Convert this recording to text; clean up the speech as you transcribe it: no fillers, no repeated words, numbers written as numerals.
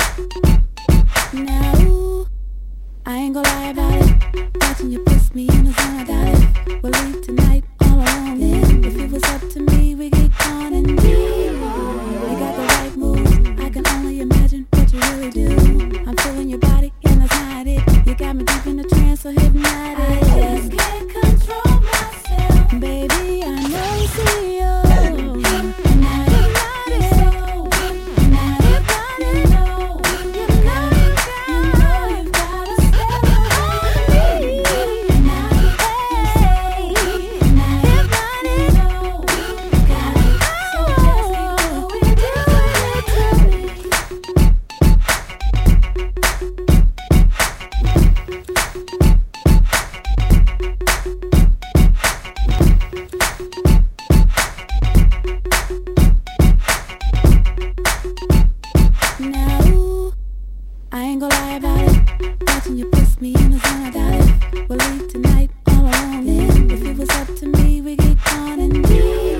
Now, I ain't gonna lie about it. Watching you push me in the zone, I doubt it. We'll leave tonight all alone. Then, if it was up to me, we get gone and deep. You got the right moves. I can only imagine what you really do. I'm feeling your body, and that's not it. You got me deep in a trance, so hypnotic. I just can't control myself, baby. I know you see you. Now, I ain't gonna lie about it. Watching you push me in the zone, I doubt it. We'll leave tonight all alone. Then, if it was up to me, we get gone and deep.